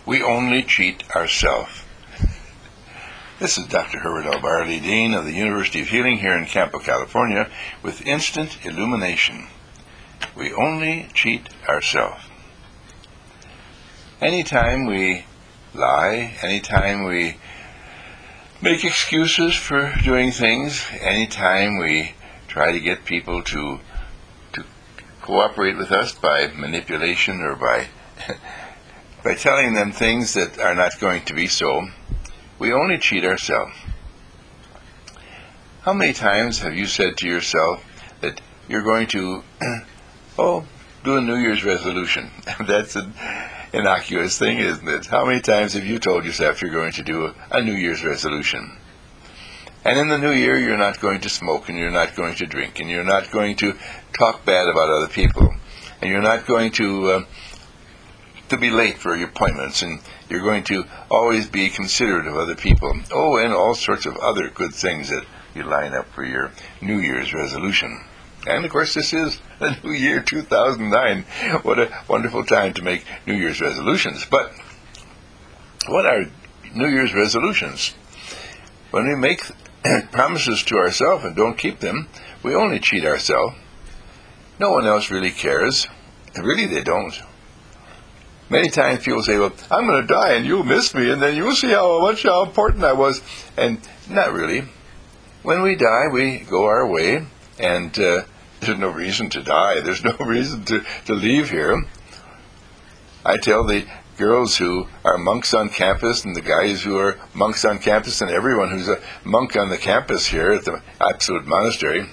We only cheat ourselves. This is Dr. Herbert L. Barley, Dean of the University of Healing here in Campo, California, with instant illumination. We only cheat ourselves. Anytime we lie, anytime we make excuses for doing things, anytime we try to get people to cooperate with us by manipulation or by telling them things that are not going to be so, we only cheat ourselves. How many times have you said to yourself that you're going to, do a New Year's resolution? That's an innocuous thing, isn't it? How many times have you told yourself you're going to do a New Year's resolution? And in the new year, you're not going to smoke, and you're not going to drink, and you're not going to talk bad about other people, and you're not going to be late for your appointments, and you're going to always be considerate of other people. Oh, and all sorts of other good things that you line up for your New Year's resolution. And of course, this is the new year 2009. What a wonderful time to make New Year's resolutions. But what are New Year's resolutions? When we make promises to ourselves and don't keep them, we only cheat ourselves. No one else really cares. Really, they don't. Many times people say, well, I'm going to die and you'll miss me, and then you'll see how important I was. And not really. When we die, we go our way, and there's no reason to die. There's no reason to leave here. I tell the girls who are monks on campus and the guys who are monks on campus and everyone who's a monk on the campus here at the Absolute Monastery,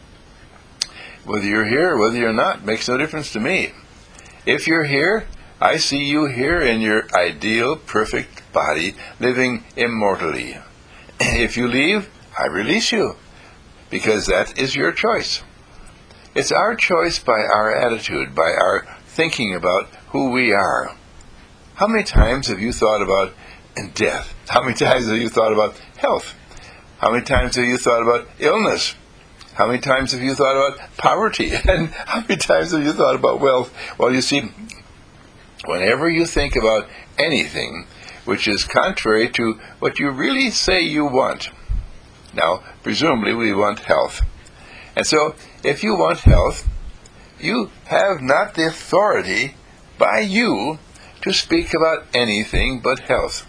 whether you're here or whether you're not makes no difference to me. If you're here, I see you here in your ideal, perfect body, living immortally. If you leave, I release you, because that is your choice. It's our choice by our attitude, by our thinking about who we are. How many times have you thought about death? How many times have you thought about health? How many times have you thought about illness? How many times have you thought about poverty? And how many times have you thought about wealth? Well, you see, whenever you think about anything which is contrary to what you really say you want, now, presumably we want health. And so, if you want health, you have not the authority by you to speak about anything but health.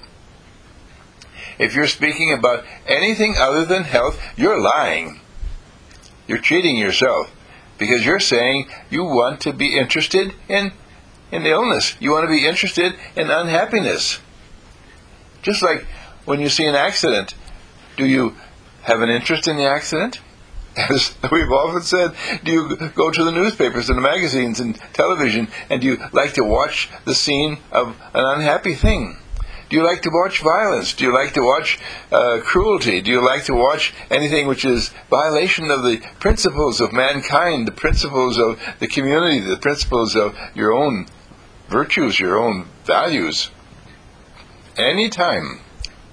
If you're speaking about anything other than health, you're lying. You're cheating yourself, because you're saying you want to be interested in illness. You want to be interested in unhappiness. Just like when you see an accident, do you have an interest in the accident? As we've often said, do you go to the newspapers and the magazines and television, and do you like to watch the scene of an unhappy thing? Do you like to watch violence? Do you like to watch cruelty? Do you like to watch anything which is violation of the principles of mankind, the principles of the community, the principles of your own virtues, your own values? Anytime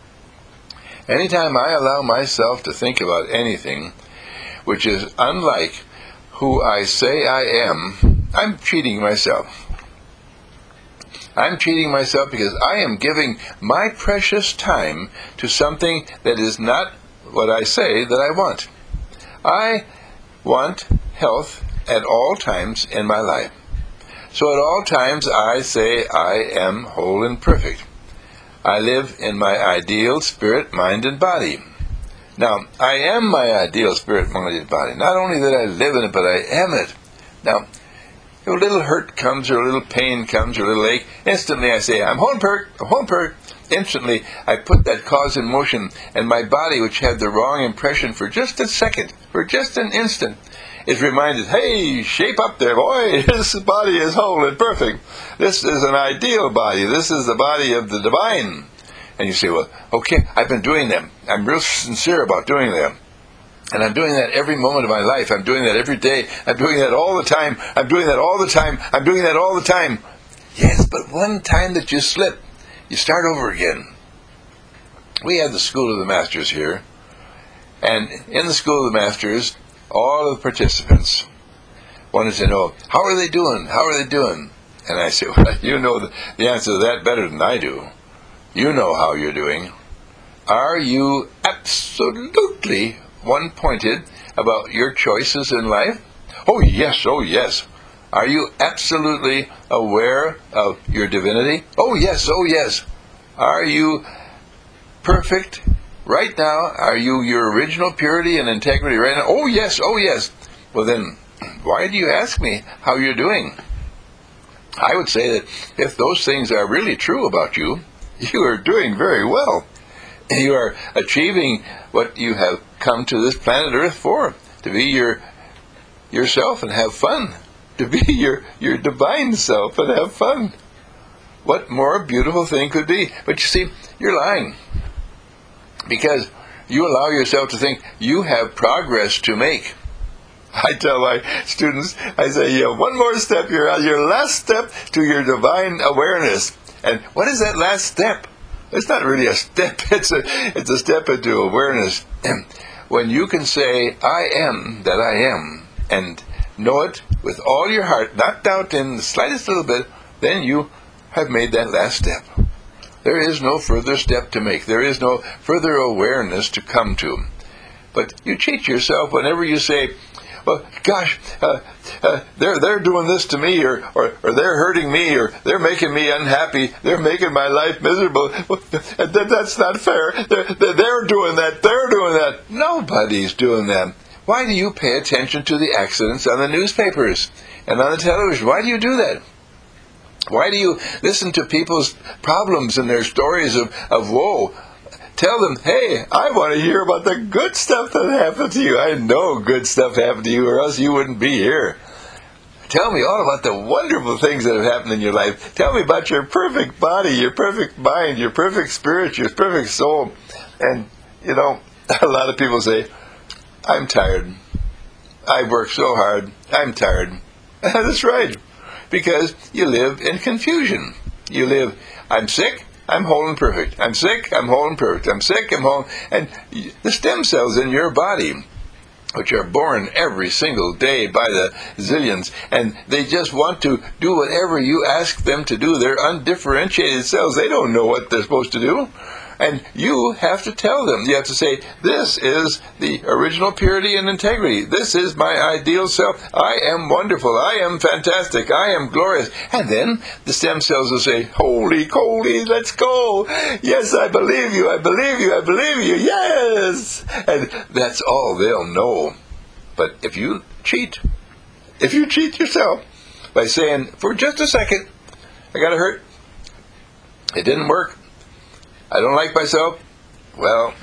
I allow myself to think about anything which is unlike who I say I am, I'm cheating myself. I'm cheating myself because I am giving my precious time to something that is not what I say that I want. I want health at all times in my life. So at all times I say I am whole and perfect. I live in my ideal spirit, mind, and body. Now, I am my ideal spirit, mind, and body. Not only that I live in it, but I am it. Now, if a little hurt comes, or a little pain comes, or a little ache, instantly I say, I'm whole and perfect. Instantly, I put that cause in motion, and my body, which had the wrong impression for just a second, for just an instant, is reminded, hey, shape up there, boy, this body is whole and perfect. This is an ideal body. This is the body of the divine. And you say, well, okay, I've been doing them. I'm real sincere about doing them. And I'm doing that every moment of my life. I'm doing that every day. I'm doing that all the time. I'm doing that all the time. I'm doing that all the time. Yes, but one time that you slip, you start over again. We have the School of the Masters here. And in the School of the Masters, all of the participants wanted to know, how are they doing? How are they doing? And I say, well, you know the answer to that better than I do. You know how you're doing. Are you absolutely one-pointed about your choices in life? Oh, yes, oh, yes. Are you absolutely aware of your divinity? Oh, yes, oh, yes. Are you perfect right now? Are you your original purity and integrity right now? Oh, yes, oh, yes. Well, then, why do you ask me how you're doing? I would say that if those things are really true about you, you are doing very well. You are achieving what you have come to this planet Earth for, to be yourself and have fun, to be your divine self and have fun. What more beautiful thing could be? But you see, you're lying, because you allow yourself to think you have progress to make. I tell my students, I say, one more step, you're on your last step to your divine awareness. And what is that last step? It's not really a step, it's a step into awareness. When you can say, I am that I am, and know it with all your heart, not doubt in the slightest little bit, then you have made that last step. There is no further step to make. There is no further awareness to come to. But you cheat yourself whenever you say, well, gosh, they're doing this to me, or they're hurting me, or they're making me unhappy, they're making my life miserable. That's not fair. They're doing that. They're doing that. Nobody's doing that. Why do you pay attention to the accidents on the newspapers and on the television? Why do you do that? Why do you listen to people's problems and their stories of woe? Tell them, hey, I want to hear about the good stuff that happened to you. I know good stuff happened to you, or else you wouldn't be here. Tell me all about the wonderful things that have happened in your life. Tell me about your perfect body, your perfect mind, your perfect spirit, your perfect soul. And, a lot of people say, I'm tired. I work so hard. I'm tired. That's right. Because you live in confusion. You live, I'm sick, I'm whole and perfect. I'm sick, I'm whole and perfect. I'm sick, I'm whole. And the stem cells in your body, which are born every single day by the zillions, and they just want to do whatever you ask them to do. They're undifferentiated cells. They don't know what they're supposed to do. And you have to tell them. You have to say, this is the original purity and integrity. This is my ideal self. I am wonderful. I am fantastic. I am glorious. And then the stem cells will say, holy, let's go. Yes, I believe you. I believe you. I believe you. Yes. And that's all they'll know. But if you cheat yourself by saying, for just a second, I got hurt. It didn't work. I don't like myself. Well,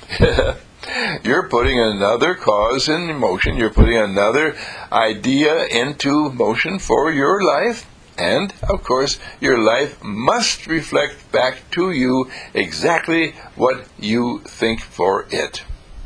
you're putting another cause in motion. You're putting another idea into motion for your life. And, of course, your life must reflect back to you exactly what you think for it.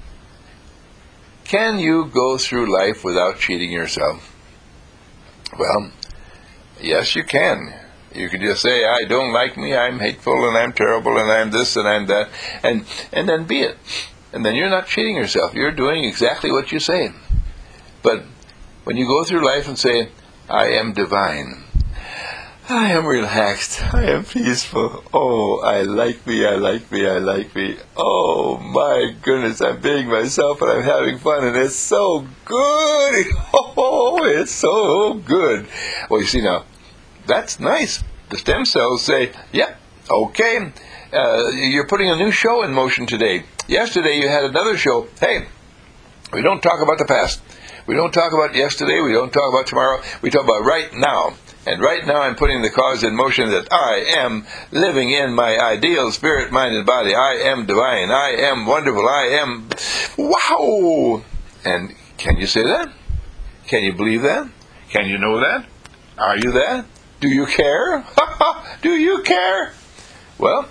Can you go through life without cheating yourself? Well, yes, you can. You can just say, I don't like me, I'm hateful, and I'm terrible, and I'm this, and I'm that, and then be it. And then you're not cheating yourself. You're doing exactly what you say. But when you go through life and say, I am divine, I am relaxed, I am peaceful, oh, I like me, I like me, I like me, oh my goodness, I'm being myself and I'm having fun and it's so good, oh, it's so good. Well, you see now, that's nice. The stem cells say, yep, okay, you're putting a new show in motion today. Yesterday you had another show. Hey, we don't talk about the past. We don't talk about yesterday. We don't talk about tomorrow. We talk about right now. And right now I'm putting the cause in motion that I am living in my ideal spirit, mind, and body. I am divine. I am wonderful. I am wow. And can you say that? Can you believe that? Can you know that? Are you that? Do you care? Do you care? Well,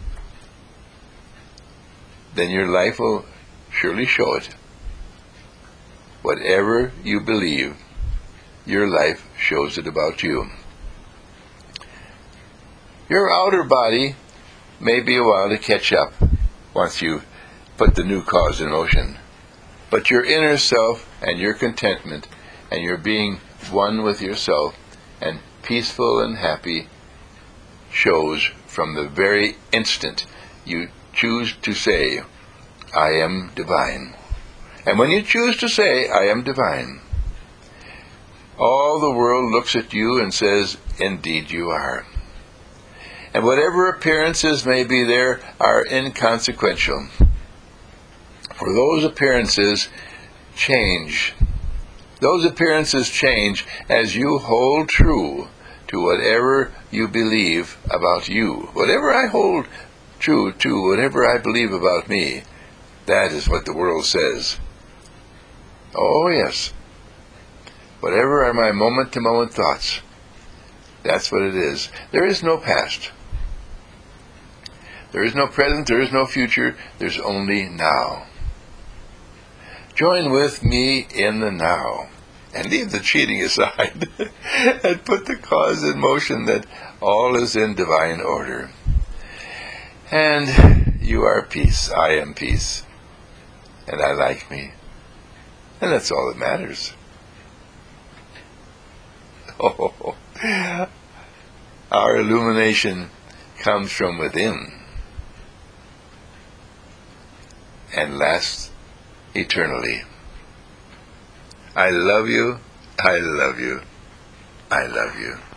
then your life will surely show it. Whatever you believe, your life shows it about you. Your outer body may be a while to catch up once you put the new cause in motion. But your inner self and your contentment and your being one with yourself and peaceful and happy shows from the very instant you choose to say, I am divine. And when you choose to say, I am divine, all the world looks at you and says, indeed you are. And whatever appearances may be there are inconsequential. For those appearances change. Those appearances change as you hold true to whatever you believe about you. Whatever I hold true to, whatever I believe about me, that is what the world says. Oh yes. Whatever are my moment-to-moment thoughts, that's what it is. There is no past. There is no present, there is no future, there's only now. Join with me in the now, and leave the cheating aside, and put the cause in motion that all is in divine order. And you are peace, I am peace, and I like me, and that's all that matters. Oh, our illumination comes from within and lasts eternally. I love you, I love you, I love you.